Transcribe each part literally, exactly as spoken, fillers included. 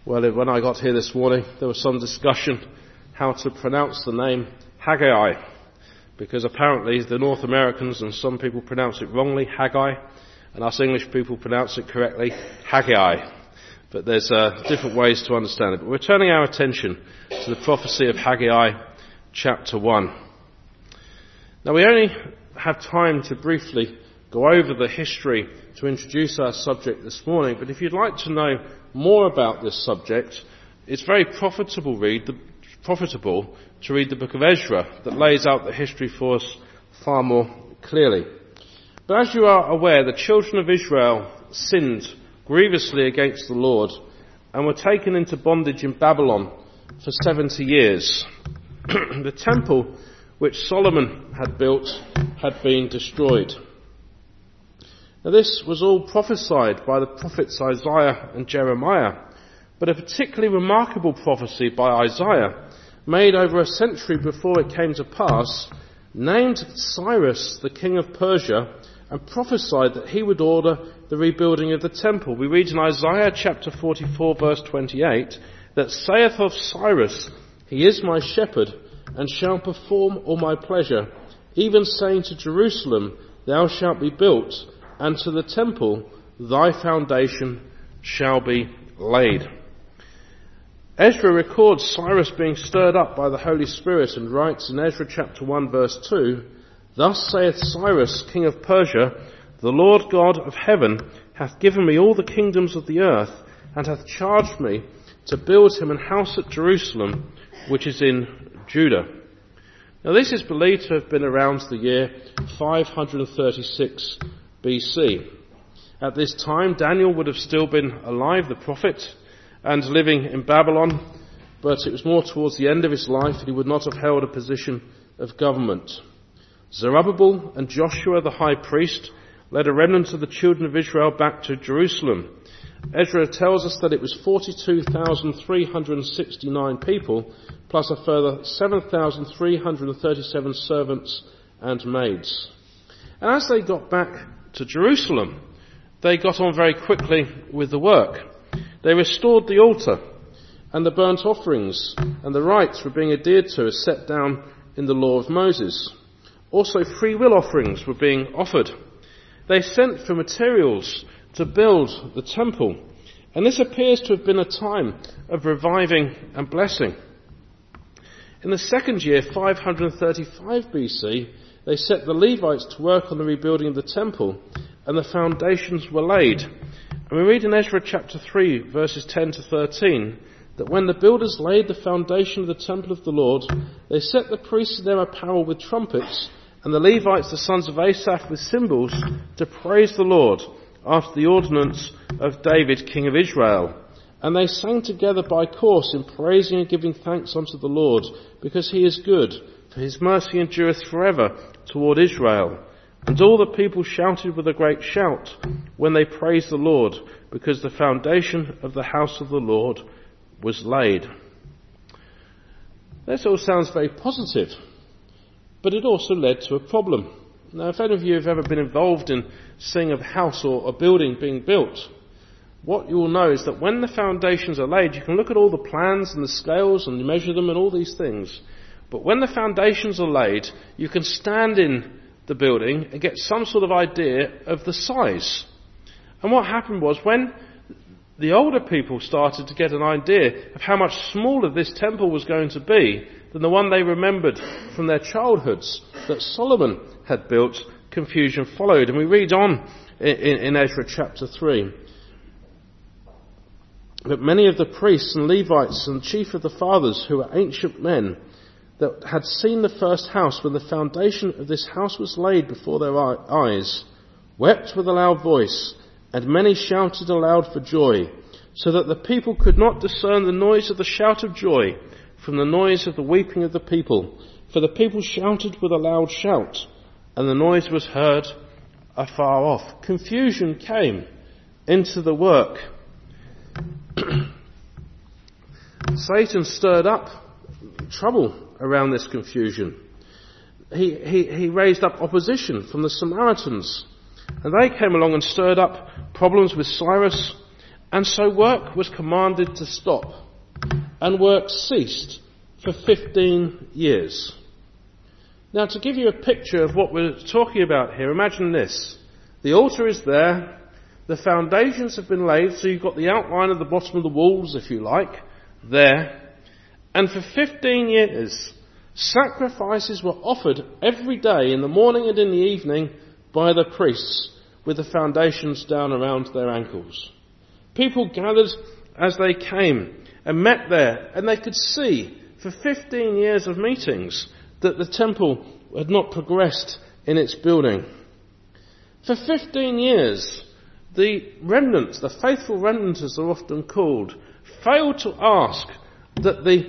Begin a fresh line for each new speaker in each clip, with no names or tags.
Well, when I got here this morning, there was some discussion how to pronounce the name Haggai, because apparently the North Americans and some people pronounce it wrongly, Haggai, and us English people pronounce it correctly, Haggai. But there's uh, different ways to understand it. But we're turning our attention to the prophecy of Haggai chapter one. Now, we only have time to briefly go over the history to introduce our subject this morning, but if you'd like to know more about this subject, it's very profitable read the, profitable to read the book of Ezra that lays out the history for us far more clearly. But as you are aware, the children of Israel sinned grievously against the Lord and were taken into bondage in Babylon for seventy years. The temple which Solomon had built had been destroyed. Now, this was all prophesied by the prophets Isaiah and Jeremiah, but a particularly remarkable prophecy by Isaiah, made over a century before it came to pass, named Cyrus the king of Persia and prophesied that he would order the rebuilding of the temple. We read in Isaiah chapter forty-four verse twenty-eight that saith of Cyrus, he is my shepherd and shall perform all my pleasure, even saying to Jerusalem, thou shalt be built, and to the temple thy foundation shall be laid. Ezra records Cyrus being stirred up by the Holy Spirit and writes in Ezra chapter one verse two, thus saith Cyrus, king of Persia, the Lord God of heaven hath given me all the kingdoms of the earth, and hath charged me to build him an house at Jerusalem, which is in Judah. Now, this is believed to have been around the year five hundred thirty-six B C. At this time, Daniel would have still been alive, the prophet, and living in Babylon, but it was more towards the end of his life that he would not have held a position of government. Zerubbabel and Joshua the high priest led a remnant of the children of Israel back to Jerusalem. Ezra tells us that it was forty-two thousand three hundred sixty-nine people, plus a further seven thousand three hundred thirty-seven servants and maids. And as they got back to Jerusalem, they got on very quickly with the work. They restored the altar, and the burnt offerings and the rites were being adhered to as set down in the law of Moses. Also, free will offerings were being offered. They sent for materials to build the temple, and this appears to have been a time of reviving and blessing. In the second year, five hundred thirty-five B C, they set the Levites to work on the rebuilding of the temple, and the foundations were laid. And we read in Ezra chapter three, verses ten to thirteen, that when the builders laid the foundation of the temple of the Lord, they set the priests in their apparel with trumpets, and the Levites, the sons of Asaph, with cymbals, to praise the Lord, after the ordinance of David, king of Israel. And they sang together by course in praising and giving thanks unto the Lord, because he is good, for his mercy endureth forever toward Israel. And all the people shouted with a great shout when they praised the Lord, because the foundation of the house of the Lord was laid. This all sounds very positive, but it also led to a problem. Now, if any of you have ever been involved in seeing a house or a building being built, what you will know is that when the foundations are laid, you can look at all the plans and the scales and you measure them and all these things. But when the foundations are laid, you can stand in the building and get some sort of idea of the size. And what happened was, when the older people started to get an idea of how much smaller this temple was going to be than the one they remembered from their childhoods that Solomon had built, confusion followed. And we read on in, in Ezra chapter three that many of the priests and Levites and chief of the fathers, who were ancient men, that had seen the first house when the foundation of this house was laid before their eyes, wept with a loud voice, and many shouted aloud for joy, so that the people could not discern the noise of the shout of joy from the noise of the weeping of the people. For the people shouted with a loud shout, and the noise was heard afar off. Confusion came into the work. Satan stirred up trouble around this confusion. He, he, he raised up opposition from the Samaritans, and they came along and stirred up problems with Cyrus And so work was commanded to stop, and work ceased for fifteen years. Now, to give you a picture of what we're talking about here, imagine this. The altar is there, the foundations have been laid, so you've got the outline of the bottom of the walls, if you like, there. And for fifteen years, sacrifices were offered every day, in the morning and in the evening, by the priests, with the foundations down around their ankles. People gathered as they came and met there, and they could see for fifteen years of meetings that the temple had not progressed in its building. For fifteen years, the remnants, the faithful remnants as they're often called, failed to ask that the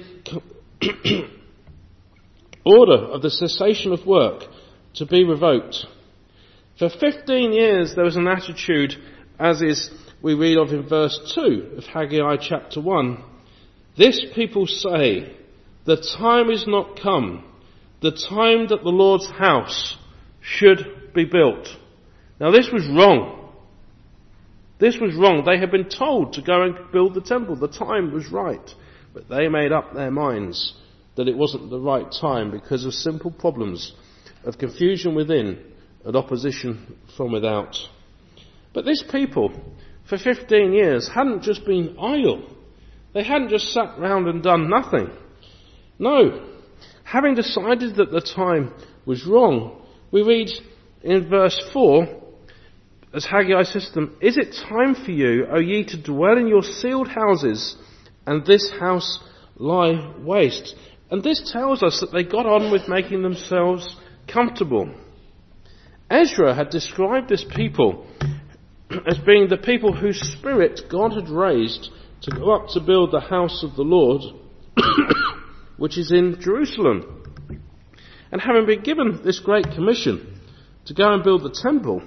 order of the cessation of work to be revoked. For fifteen years there was an attitude, as is we read of in verse two of Haggai chapter one. This people say, the time is not come, the time that the Lord's house should be built. Now this was wrong. This was wrong. They had been told to go and build the temple. The time was right. But they made up their minds that it wasn't the right time because of simple problems of confusion within and opposition from without. But this people, for fifteen years, hadn't just been idle. They hadn't just sat round and done nothing. No. Having decided that the time was wrong, we read in verse four, as Haggai says to them, is it time for you, O ye, to dwell in your sealed houses, and this house lie waste? And this tells us that they got on with making themselves comfortable. Ezra had described this people as being the people whose spirit God had raised to go up to build the house of the Lord, which is in Jerusalem. And having been given this great commission to go and build the temple,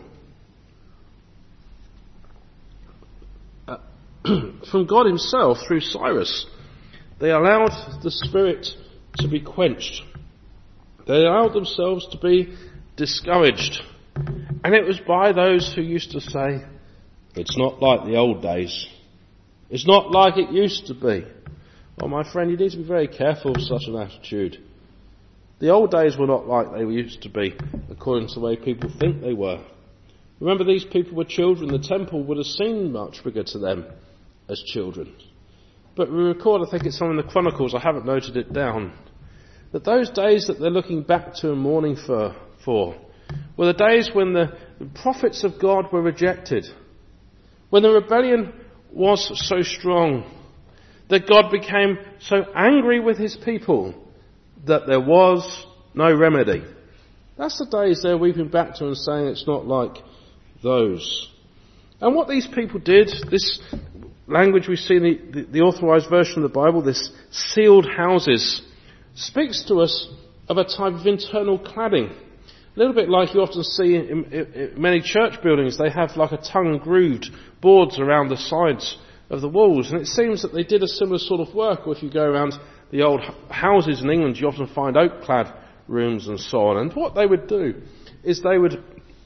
uh, from God himself through Cyrus, they allowed the spirit to be quenched. They allowed themselves to be discouraged. And it was by those who used to say, it's not like the old days. It's not like it used to be. Well, my friend, you need to be very careful of such an attitude. The old days were not like they used to be, according to the way people think they were. Remember, these people were children. The temple would have seemed much bigger to them as children. But we record, I think it's some in the Chronicles, I haven't noted it down, that those days that they're looking back to and mourning for, for were the days when the prophets of God were rejected, when the rebellion was so strong, that God became so angry with his people that there was no remedy. That's the days they're weeping back to and saying it's not like those. And what these people did, this language we see in the, the, the authorised version of the Bible, this sealed houses, speaks to us of a type of internal cladding. A little bit like you often see in, in, in many church buildings. They have like a tongue-grooved boards around the sides of the walls. And it seems that they did a similar sort of work. Or if you go around the old houses in England, you often find oak-clad rooms and so on. And what they would do is they would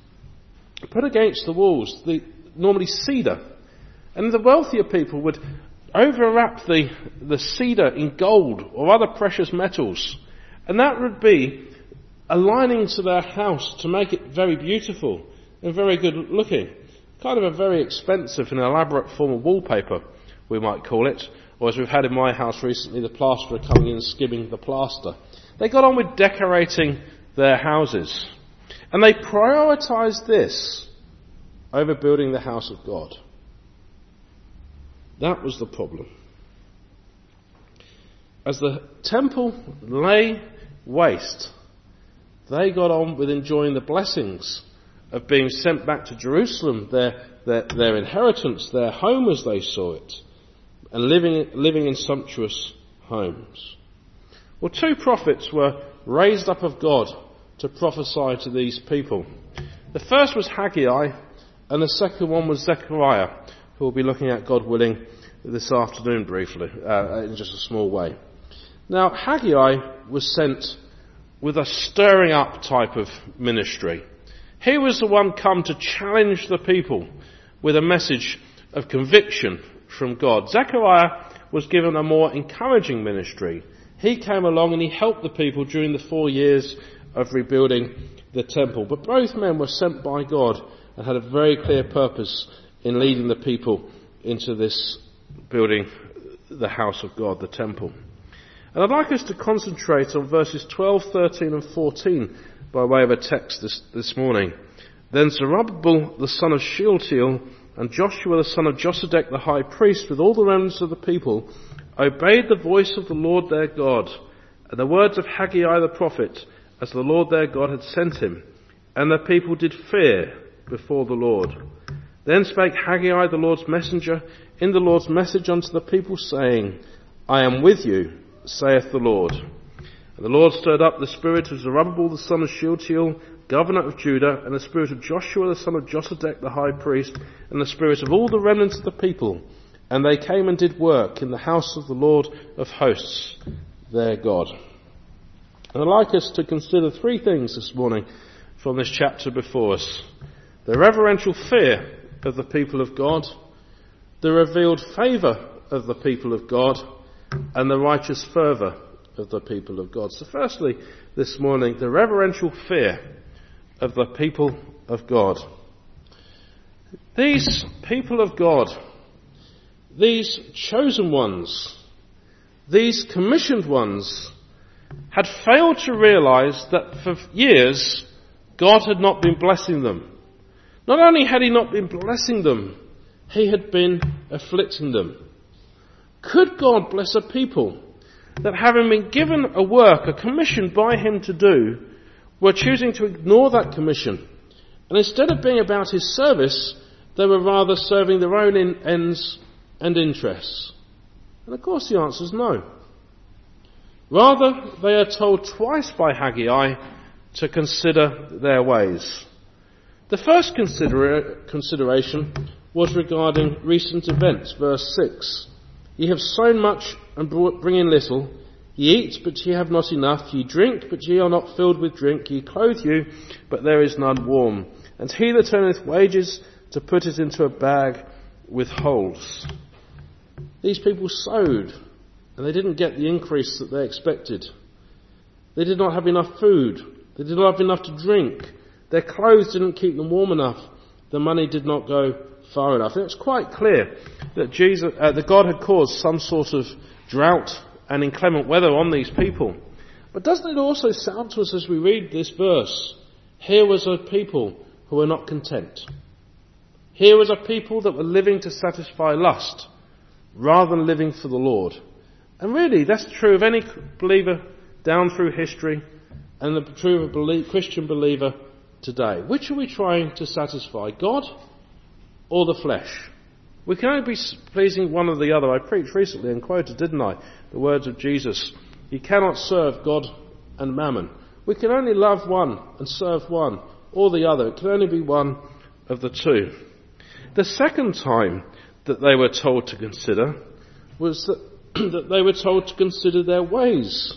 put against the walls the normally cedar. And the wealthier people would overwrap the, the cedar in gold or other precious metals. And that would be a lining to their house to make it very beautiful and very good looking. Kind of a very expensive and elaborate form of wallpaper, we might call it. Or as we've had in my house recently, the plasterer coming in and skimming the plaster. They got on with decorating their houses. And they prioritised this over building the house of God. That was the problem. As the temple lay waste, they got on with enjoying the blessings of being sent back to Jerusalem, their, their, their inheritance, their home as they saw it, and living, living in sumptuous homes. Well, two prophets were raised up of God to prophesy to these people. The first was Haggai, and the second one was Zechariah, who we'll be looking at, God willing, this afternoon briefly, uh, in just a small way. Now, Haggai was sent with a stirring up type of ministry. He was the one come to challenge the people with a message of conviction from God. Zechariah was given a more encouraging ministry. He came along and he helped the people during the four years of rebuilding the temple. But both men were sent by God and had a very clear purpose in leading the people into this building, the house of God, the temple. And I'd like us to concentrate on verses twelve, thirteen and fourteen by way of a text this, this morning. Then Zerubbabel the son of Shealtiel and Joshua the son of Josedek the high priest with all the remnants of the people obeyed the voice of the Lord their God and the words of Haggai the prophet as the Lord their God had sent him. And the people did fear before the Lord. Then spake Haggai the Lord's messenger in the Lord's message unto the people, saying, I am with you, saith the Lord. And the Lord stirred up the spirit of Zerubbabel the son of Shealtiel, governor of Judah, and the spirit of Joshua the son of Josedek the high priest, and the spirit of all the remnants of the people. And they came and did work in the house of the Lord of hosts, their God. And I'd like us to consider three things this morning from this chapter before us. The reverential fear of the people of God, the revealed favour of the people of God, and the righteous fervour of the people of God. So firstly, this morning, the reverential fear of the people of God. These people of God, these chosen ones, these commissioned ones, had failed to realise that for years God had not been blessing them. Not only had he not been blessing them, he had been afflicting them. Could God bless a people that, having been given a work, a commission by him to do, were choosing to ignore that commission? And instead of being about his service, they were rather serving their own in- ends and interests. And of course the answer is no. Rather, they are told twice by Haggai to consider their ways. The first consider- consideration was regarding recent events, verse six. Ye have sown much and bring in little. Ye eat, but ye have not enough. Ye drink, but ye are not filled with drink. Ye clothe you, but there is none warm. And he that earneth wages to put it into a bag with holes. These people sowed, and they didn't get the increase that they expected. They did not have enough food. They did not have enough to drink. Their clothes didn't keep them warm enough. The money did not go far enough. And it's quite clear that Jesus, uh, that God had caused some sort of drought and inclement weather on these people. But doesn't it also sound to us as we read this verse, here was a people who were not content. Here was a people that were living to satisfy lust rather than living for the Lord. And really, that's true of any believer down through history and the true of a belie- Christian believer today. Which are we trying to satisfy, God or the flesh? We can only be pleasing one or the other. I preached recently and quoted, didn't I, the words of Jesus. You cannot serve God and mammon. We can only love one and serve one or the other. It can only be one of the two. The second time that they were told to consider was that, that they were told to consider their ways.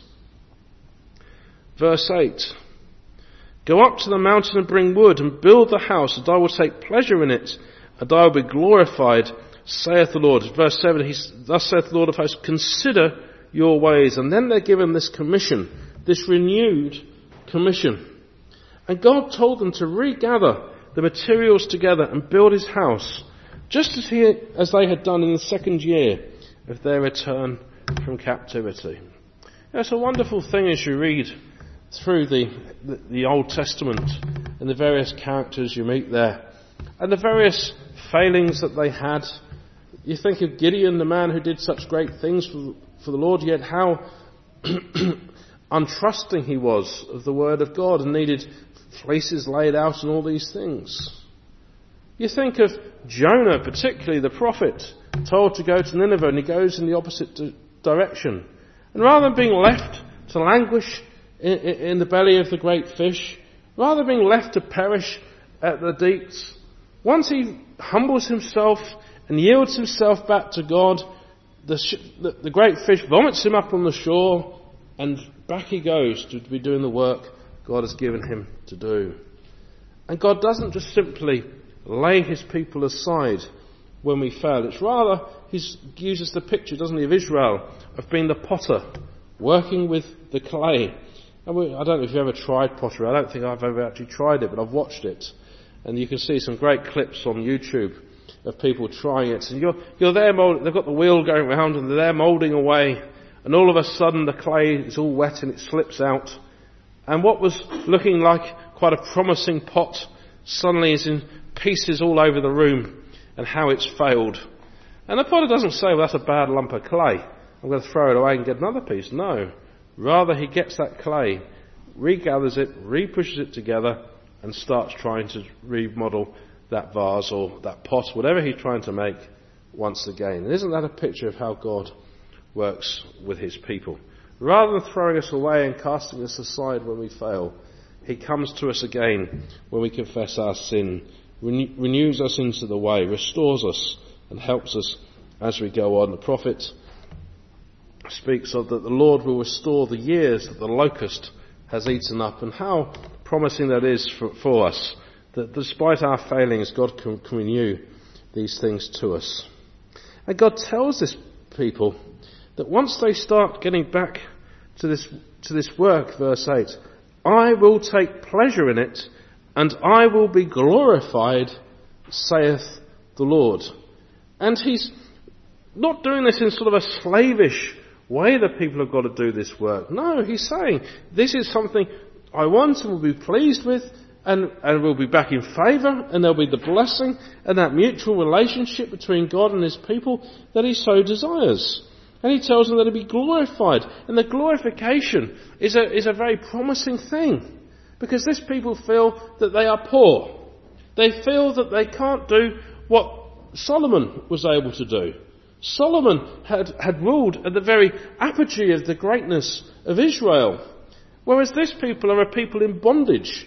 Verse eight. Go up to the mountain and bring wood and build the house, and I will take pleasure in it, and I will be glorified, saith the Lord. Verse seven, he, thus saith the Lord of hosts, consider your ways. And then they're given this commission, this renewed commission. And God told them to regather the materials together and build his house, just as, he, as they had done in the second year of their return from captivity. It's a wonderful thing as you read through the, the, the Old Testament and the various characters you meet there, and the various failings that they had. You think of Gideon, the man who did such great things for, for the Lord, yet how untrusting he was of the word of God and needed fleeces laid out and all these things. You think of Jonah, particularly the prophet, told to go to Nineveh, and he goes in the opposite di- direction. And rather than being left to languish in, in the belly of the great fish, rather than being left to perish at the deeps, once he humbles himself and yields himself back to God, the, sh- the, the great fish vomits him up on the shore, and back he goes to be doing the work God has given him to do. And God doesn't just simply lay his people aside when we fail. It's rather, he uses the picture, doesn't he, of Israel, of being the potter, working with the clay. And we, I don't know if you've ever tried pottery. I don't think I've ever actually tried it, but I've watched it. And you can see some great clips on YouTube of people trying it. And you're, you're there, mold, they've got the wheel going round and they're there moulding away. And all of a sudden the clay is all wet and it slips out. And what was looking like quite a promising pot suddenly is in pieces all over the room, and how it's failed. And the potter doesn't say, well, that's a bad lump of clay, I'm going to throw it away and get another piece. No. Rather, he gets that clay, regathers it, re-pushes it together, and starts trying to remodel that vase or that pot, whatever he's trying to make, once again. And isn't that a picture of how God works with his people? Rather than throwing us away and casting us aside when we fail, he comes to us again when we confess our sin, renew, renews us into the way, restores us and helps us as we go on. The prophet speaks of that the Lord will restore the years that the locust has eaten up, and how promising that is for, for us, that despite our failings, God can, can renew these things to us. And God tells this people that once they start getting back to this, to this work, verse eight, I will take pleasure in it, and I will be glorified, saith the Lord. And he's not doing this in sort of a slavish way that people have got to do this work. No, he's saying, this is something I want and will be pleased with, and, and will be back in favour, and there'll be the blessing and that mutual relationship between God and his people that he so desires. And he tells them that he'll be glorified. And the glorification is a, is a very promising thing. Because these people feel that they are poor. They feel that they can't do what Solomon was able to do. Solomon had, had ruled at the very apogee of the greatness of Israel. Whereas these people are a people in bondage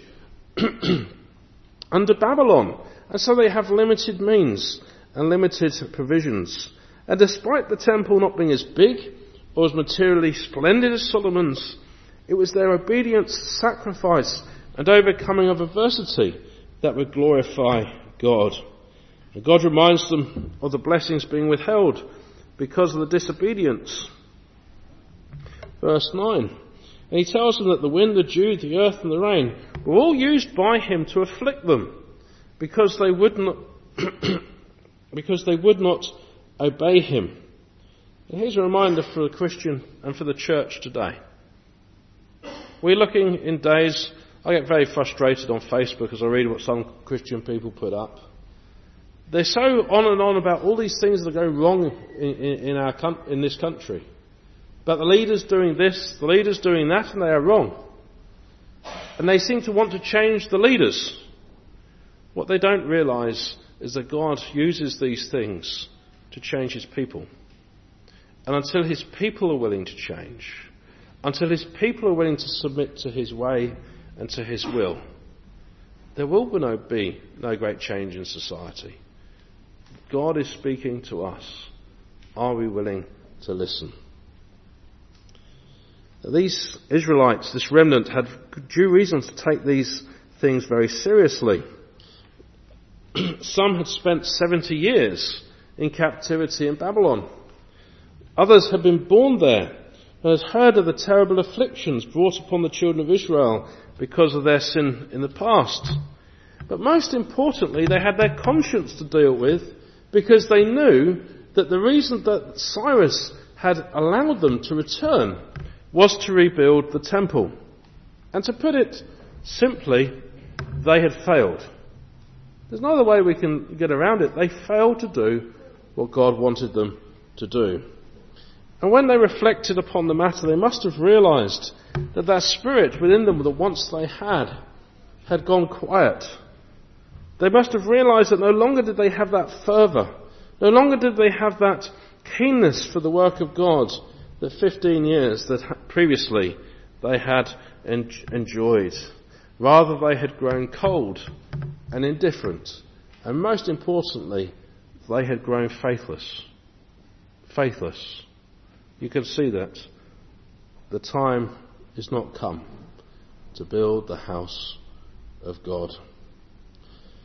under Babylon. And so they have limited means and limited provisions. And despite the temple not being as big or as materially splendid as Solomon's, it was their obedience, sacrifice and overcoming of adversity that would glorify God. And God reminds them of the blessings being withheld because of the disobedience. Verse nine. And he tells them that the wind, the dew, the earth and the rain were all used by him to afflict them because they would not because they would not obey him. And here's a reminder for the Christian and for the church today. We're looking in days, I get very frustrated on Facebook as I read what some Christian people put up. They're so on and on about all these things that are going wrong in, in, in, our, in this country. But the leaders doing this, the leaders doing that, and they are wrong. And they seem to want to change the leaders. What they don't realise is that God uses these things to change his people. And until his people are willing to change, until his people are willing to submit to his way and to his will, there will be no, be no great change in society. God is speaking to us. Are we willing to listen? These Israelites, this remnant, had due reasons to take these things very seriously. Some had spent seventy years in captivity in Babylon. Others had been born there and had heard of the terrible afflictions brought upon the children of Israel because of their sin in the past. But most importantly, they had their conscience to deal with, because they knew that the reason that Cyrus had allowed them to return was to rebuild the temple. And to put it simply, they had failed. There's no other way we can get around it. They failed to do what God wanted them to do. And when they reflected upon the matter, they must have realised that that spirit within them that once they had, had gone quiet. They must have realised that no longer did they have that fervour, no longer did they have that keenness for the work of God that fifteen years that previously they had en- enjoyed. Rather, they had grown cold and indifferent, and most importantly, they had grown faithless. Faithless. You can see that the time is not come to build the house of God.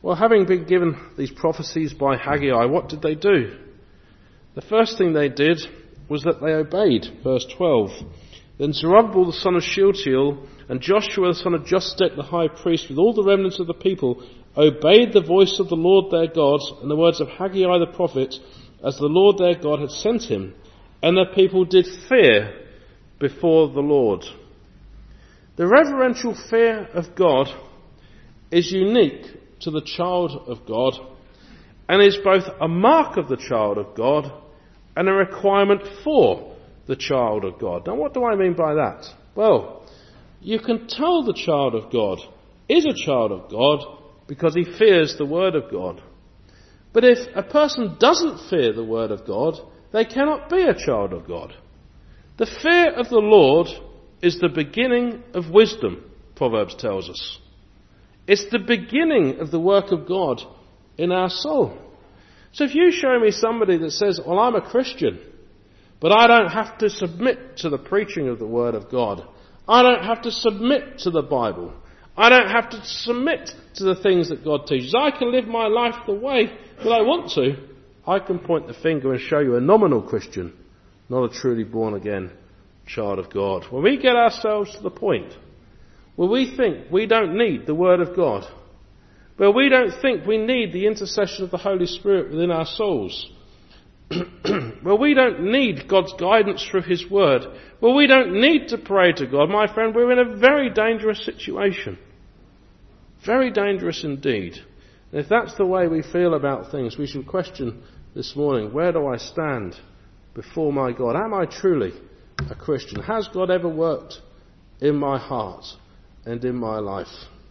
Well, having been given these prophecies by Haggai, what did they do? The first thing they did was that they obeyed. Verse twelve. Then Zerubbabel the son of Shealtiel and Joshua the son of Josedek the high priest with all the remnants of the people obeyed the voice of the Lord their God and the words of Haggai the prophet as the Lord their God had sent him. And the people did fear before the Lord. The reverential fear of God is unique to the child of God and is both a mark of the child of God and a requirement for the child of God. Now, what do I mean by that? Well, you can tell the child of God is a child of God because he fears the word of God. But if a person doesn't fear the word of God, they cannot be a child of God. The fear of the Lord is the beginning of wisdom, Proverbs tells us. It's the beginning of the work of God in our soul. So if you show me somebody that says, well, I'm a Christian, but I don't have to submit to the preaching of the Word of God. I don't have to submit to the Bible. I don't have to submit to the things that God teaches. I can live my life the way that I want to. I can point the finger and show you a nominal Christian, not a truly born again child of God. When we get ourselves to the point where we think we don't need the Word of God, where we don't think we need the intercession of the Holy Spirit within our souls, where we don't need God's guidance through His Word, where we don't need to pray to God, my friend, we're in a very dangerous situation. Very dangerous indeed. And if that's the way we feel about things, we should question this morning, where do I stand before my God? Am I truly a Christian? Has God ever worked in my heart and in my life?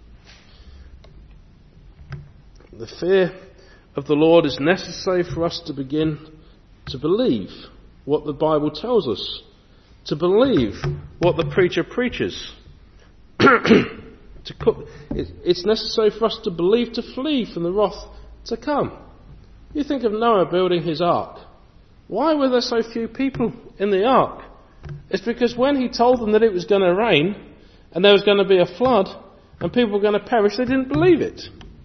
The fear of the Lord is necessary for us to begin to believe what the Bible tells us, to believe what the preacher preaches. to cook, it's necessary for us to believe to flee from the wrath to come. You think of Noah building his ark. Why were there so few people in the ark? It's because when he told them that it was going to rain and there was going to be a flood and people were going to perish, they didn't believe it.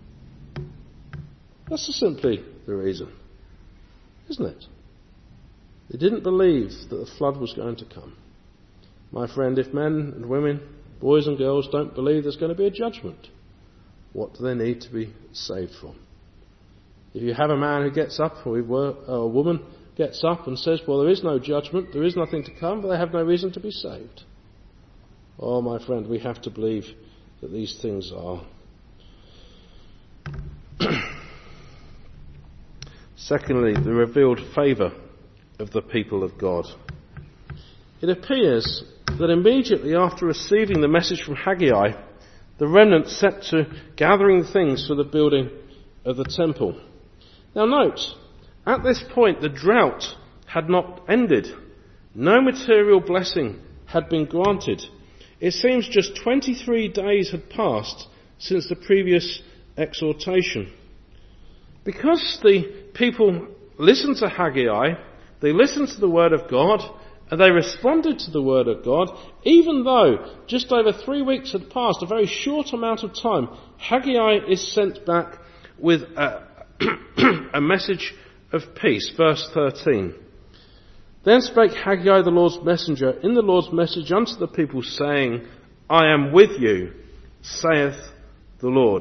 That's simply the reason, isn't it? They didn't believe that the flood was going to come. My friend, if men and women, boys and girls don't believe there's going to be a judgment, what do they need to be saved from? If you have a man who gets up, or a woman gets up and says, well, there is no judgment, there is nothing to come, but they have no reason to be saved. Oh, my friend, we have to believe that these things are. Secondly, the revealed favour of the people of God. It appears that immediately after receiving the message from Haggai, the remnant set to gathering things for the building of the temple. Now note, at this point the drought had not ended. No material blessing had been granted. It seems just twenty-three days had passed since the previous exhortation. Because the people listened to Haggai, they listened to the word of God, and they responded to the word of God, even though just over three weeks had passed, a very short amount of time, Haggai is sent back with a, a message of peace. Verse thirteen. Then spake Haggai the Lord's messenger in the Lord's message unto the people, saying, I am with you, saith the Lord.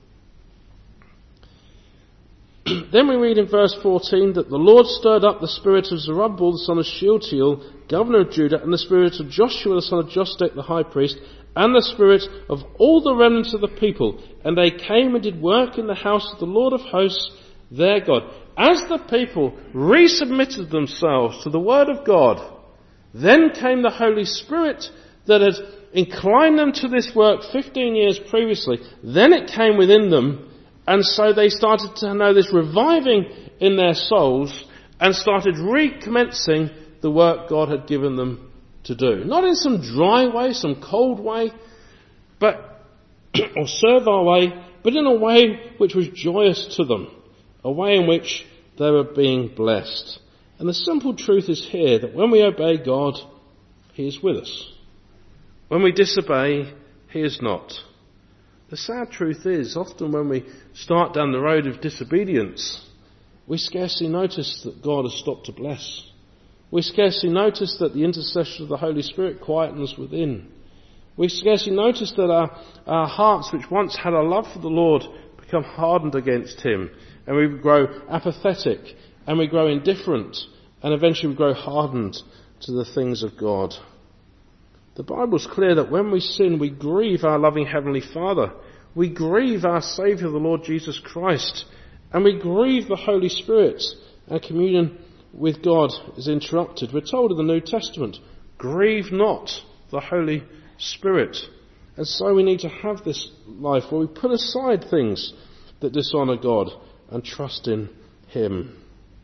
Then we read in verse fourteen that the Lord stirred up the spirit of Zerubbabel the son of Shealtiel, governor of Judah, and the spirit of Joshua the son of Josedek the high priest, and the spirit of all the remnants of the people. And they came and did work in the house of the Lord of hosts, their God. As the people resubmitted themselves to the word of God, then came the Holy Spirit that had inclined them to this work fifteen years previously. Then it came within them, and so they started to know this reviving in their souls and started recommencing the work God had given them to do. Not in some dry way, some cold way, but or servile way, but in a way which was joyous to them, a way in which they were being blessed. And the simple truth is here that when we obey God, He is with us. When we disobey, He is not. The sad truth is, often when we start down the road of disobedience, we scarcely notice that God has stopped to bless. We scarcely notice that the intercession of the Holy Spirit quietens within. We scarcely notice that our, our hearts, which once had a love for the Lord, become hardened against Him, and we grow apathetic, and we grow indifferent, and eventually we grow hardened to the things of God. The Bible's clear that when we sin, we grieve our loving Heavenly Father. We grieve our Saviour, the Lord Jesus Christ. And we grieve the Holy Spirit. And communion with God is interrupted. We're told in the New Testament, grieve not the Holy Spirit. And so we need to have this life where we put aside things that dishonour God and trust in Him.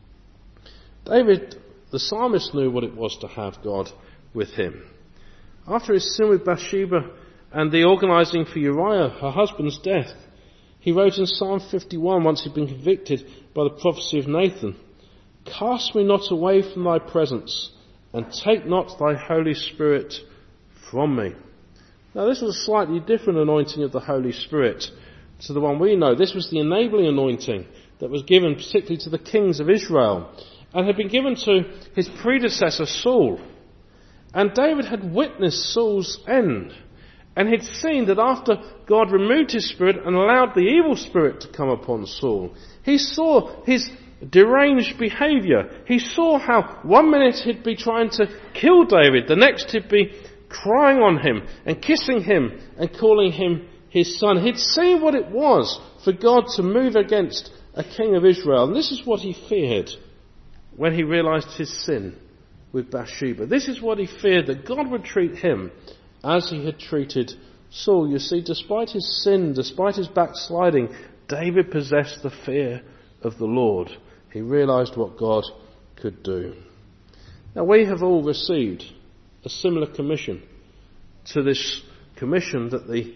David, the psalmist, knew what it was to have God with him. After his sin with Bathsheba and the organising for Uriah, her husband's death, he wrote in Psalm fifty-one, once he'd been convicted by the prophecy of Nathan, "Cast me not away from thy presence, and take not thy Holy Spirit from me." Now this was a slightly different anointing of the Holy Spirit to the one we know. This was the enabling anointing that was given particularly to the kings of Israel, and had been given to his predecessor Saul. And David had witnessed Saul's end, and he'd seen that after God removed his spirit and allowed the evil spirit to come upon Saul, he saw his deranged behaviour. He saw how one minute he'd be trying to kill David, the next he'd be crying on him and kissing him and calling him his son. He'd seen what it was for God to move against a king of Israel, and this is what he feared when he realised his sin with Bathsheba. This is what he feared, that God would treat him as he had treated Saul. You see, despite his sin, despite his backsliding, David possessed the fear of the Lord. He realised what God could do. Now we have all received a similar commission to this commission that the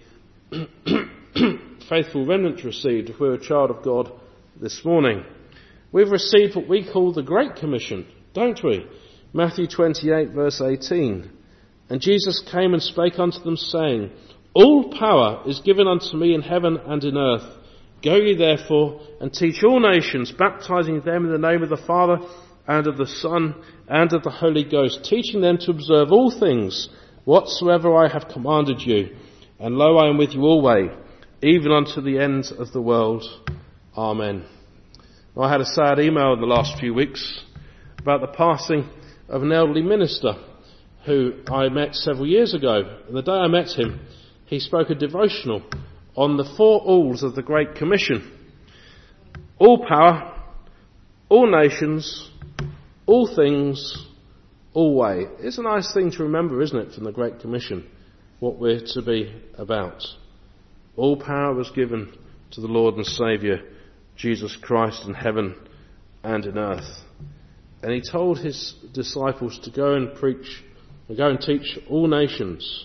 faithful remnant received if we were a child of God this morning. We've received what we call the Great Commission, don't we? Matthew twenty-eight verse eighteen. "And Jesus came and spake unto them, saying, All power is given unto me in heaven and in earth. Go ye therefore and teach all nations, baptizing them in the name of the Father and of the Son and of the Holy Ghost, teaching them to observe all things whatsoever I have commanded you. And lo, I am with you always, even unto the end of the world. Amen." I had a sad email in the last few weeks about the passing of an elderly minister who I met several years ago. And the day I met him, he spoke a devotional on the four alls of the Great Commission. All power, all nations, all things, all way. It's a nice thing to remember, isn't it, from the Great Commission, what we're to be about. All power was given to the Lord and Saviour, Jesus Christ, in heaven and in earth. And he told his disciples to go and preach, and go and teach all nations,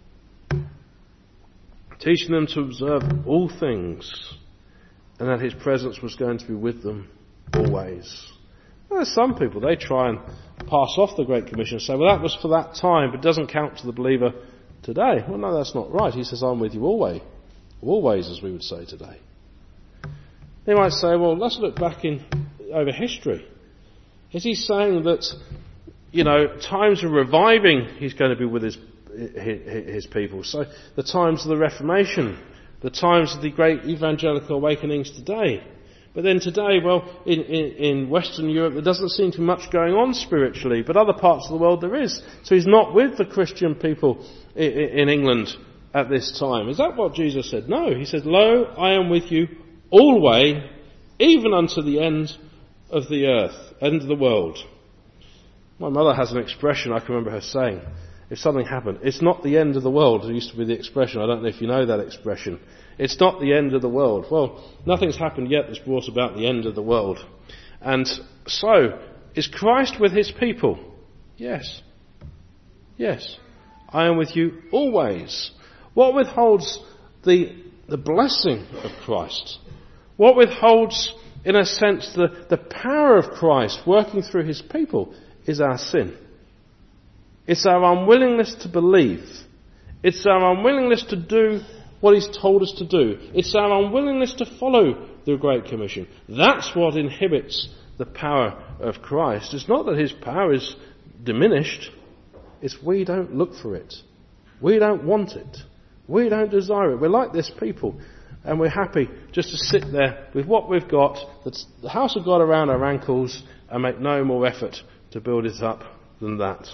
teaching them to observe all things, and that his presence was going to be with them always. Well, there's some people, they try and pass off the Great Commission and say, well, that was for that time, but it doesn't count to the believer today. Well, no, that's not right. He says, I'm with you always. Always, as we would say today. They might say, well, let's look back in over history. Is he saying that, you know, times of reviving he's going to be with his, his, his people? So the times of the Reformation, the times of the great evangelical awakenings today. But then today, well, in, in, in Western Europe, there doesn't seem to be much going on spiritually, but other parts of the world there is. So he's not with the Christian people in, in England at this time. Is that what Jesus said? No, he said, Lo, I am with you always, even unto the end of the earth, end of the world. My mother has an expression I can remember her saying. If something happened, it's not the end of the world. It used to be the expression. I don't know if you know that expression. It's not the end of the world. Well, nothing's happened yet that's brought about the end of the world. And so, is Christ with his people? Yes. Yes. I am with you always. What withholds the, the blessing of Christ? What withholds, in a sense, the, the power of Christ working through his people is our sin. It's our unwillingness to believe. It's our unwillingness to do what he's told us to do. It's our unwillingness to follow the Great Commission. That's what inhibits the power of Christ. It's not that his power is diminished. It's we don't look for it. We don't want it. We don't desire it. We're like this people. And we're happy just to sit there with what we've got, that's the house of God around our ankles, and make no more effort to build it up than that.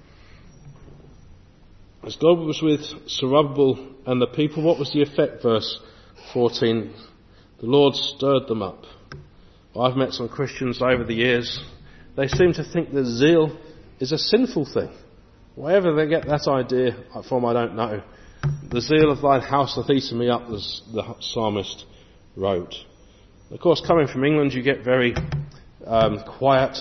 As God was with Zerubbabel and the people, what was the effect? Verse fourteen. The Lord stirred them up. I've met some Christians over the years. They seem to think that zeal is a sinful thing. Wherever they get that idea from, I don't know. The zeal of thine house hath eaten me up, as the psalmist wrote. Of course, coming from England, you get very um, quiet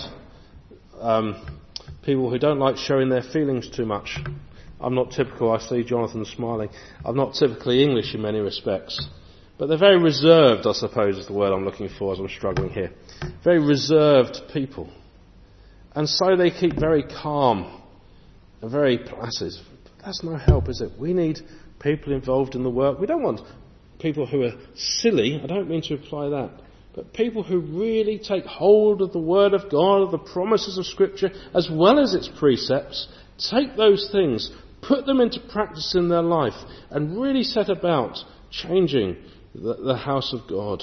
um, people who don't like showing their feelings too much. I'm not typical. I see Jonathan smiling. I'm not typically English in many respects. But they're very reserved, I suppose is the word I'm looking for as I'm struggling here. Very reserved people. And so they keep very calm and very placid. That's no help, is it? We need people involved in the work. We don't want people who are silly. I don't mean to imply that. But people who really take hold of the Word of God, of the promises of Scripture, as well as its precepts, take those things, put them into practice in their life, and really set about changing the, the house of God.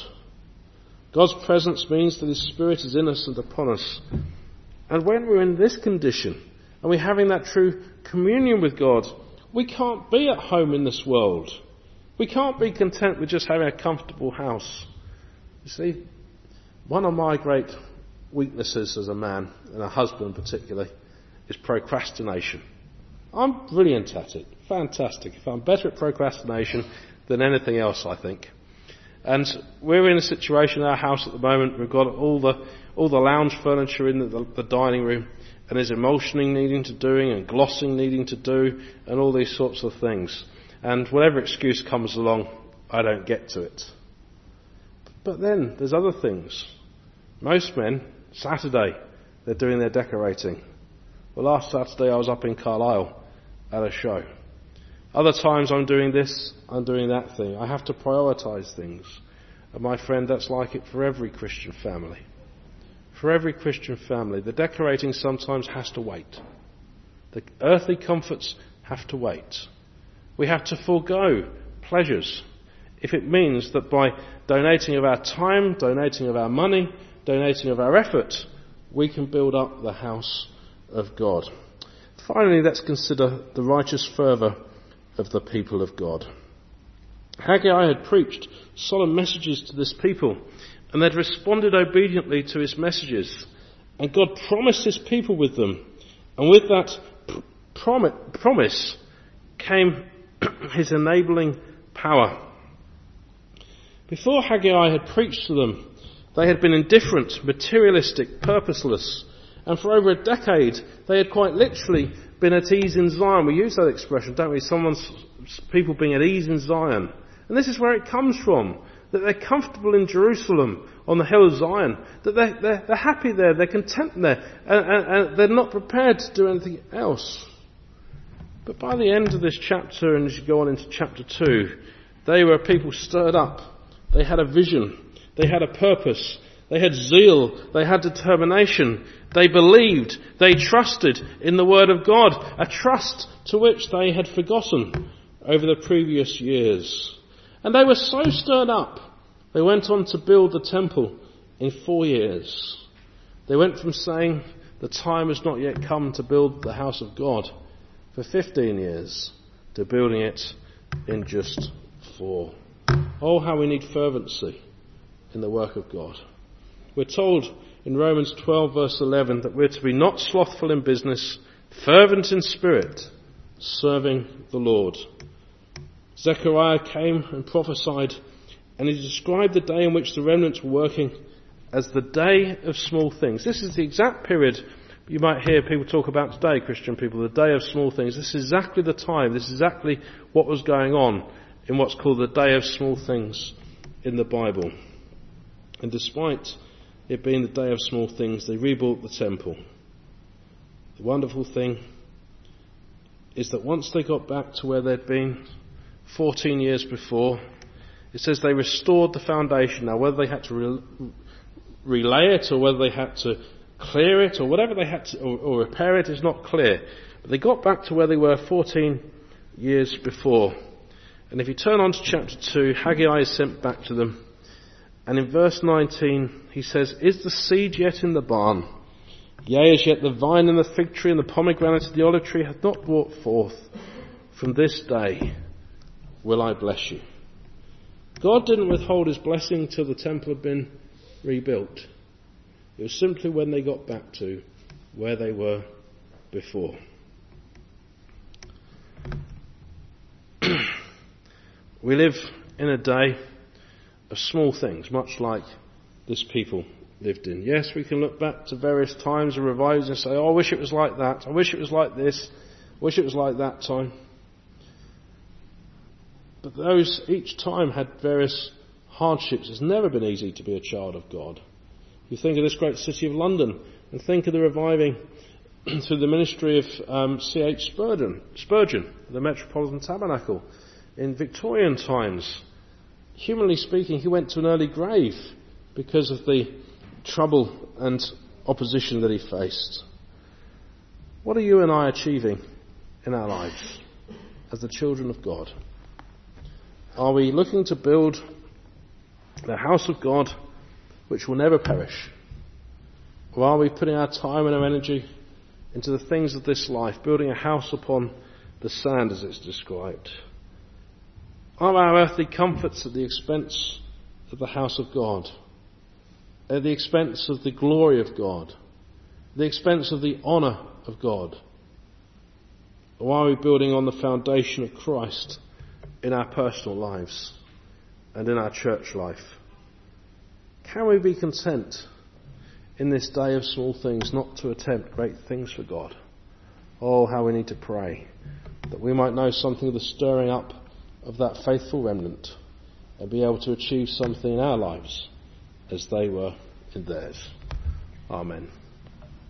God's presence means that His Spirit is in us and upon us. And when we're in this condition, and we're having that true communion with God, we can't be at home in this world. We can't be content with just having a comfortable house. You see, one of my great weaknesses as a man, and a husband particularly, is procrastination. I'm brilliant at it. Fantastic. I'm better at procrastination than anything else, I think. And we're in a situation in our house at the moment, we've got all the all the lounge furniture in the, the dining room, and there's emulsioning needing to doing, and glossing needing to do, and all these sorts of things. And whatever excuse comes along, I don't get to it. But then there's other things. Most men, Saturday, they're doing their decorating. Well, last Saturday I was up in Carlisle at a show. Other times I'm doing this, I'm doing that thing. I have to prioritise things. And my friend, that's like it for every Christian family. For every Christian family, the decorating sometimes has to wait. The earthly comforts have to wait. We have to forego pleasures if it means that by donating of our time, donating of our money, donating of our effort, we can build up the house of God. Finally, let's consider the righteous fervour of the people of God. Haggai had preached solemn messages to this people, and they'd responded obediently to his messages. And God promised his people with them. And with that prom- promise came his enabling power. Before Haggai had preached to them, they had been indifferent, materialistic, purposeless. And for over a decade, they had quite literally been at ease in Zion. We use that expression, don't we? Someone's, people being at ease in Zion. And this is where it comes from. That they're comfortable in Jerusalem, on the hill of Zion. That they're, they're, they're happy there, they're content there. And, and, and they're not prepared to do anything else. But by the end of this chapter, and as you go on into chapter two, they were people stirred up. They had a vision. They had a purpose. They had zeal. They had determination. They believed. They trusted in the Word of God. A trust to which they had forgotten over the previous years. And they were so stirred up, they went on to build the temple in four years. They went from saying the time has not yet come to build the house of God for fifteen years to building it in just four. Oh, how we need fervency in the work of God. We're told in Romans twelve verse eleven that we're to be not slothful in business, fervent in spirit, serving the Lord. Zechariah came and prophesied, and he described the day in which the remnants were working as the day of small things. This is the exact period you might hear people talk about today, Christian people, the day of small things. This is exactly the time, this is exactly what was going on in what's called the day of small things in the Bible. And despite it being the day of small things, they rebuilt the temple. The wonderful thing is that once they got back to where they'd been, fourteen years before. It says they restored the foundation. Now, whether they had to re- relay it or whether they had to clear it or whatever they had to, or, or repair it is not clear. But they got back to where they were fourteen years before. And if you turn on to chapter two, Haggai is sent back to them. And in verse nineteen, he says, "Is the seed yet in the barn? Yea, as yet the vine and the fig tree and the pomegranate and the olive tree hath not brought forth. From this day will I bless you." God didn't withhold his blessing till the temple had been rebuilt. It was simply when they got back to where they were before. We live in a day of small things, much like this people lived in. Yes, we can look back to various times of revivals and say, "Oh, I wish it was like that. I wish it was like this. I wish it was like that time." But those each time had various hardships. It's never been easy to be a child of God. You think of this great city of London and think of the reviving through the ministry of um, C H Spurgeon, Spurgeon, the Metropolitan Tabernacle in Victorian times. Humanly speaking, he went to an early grave because of the trouble and opposition that he faced. What are you and I achieving in our lives as the children of God? Are we looking to build the house of God which will never perish? Or are we putting our time and our energy into the things of this life, building a house upon the sand as it's described? Are our earthly comforts at the expense of the house of God? At the expense of the glory of God? At the expense of the honour of God? Or are we building on the foundation of Christ in our personal lives and in our church life? Can we be content in this day of small things not to attempt great things for God? Oh, how we need to pray that we might know something of the stirring up of that faithful remnant and be able to achieve something in our lives as they were in theirs. Amen.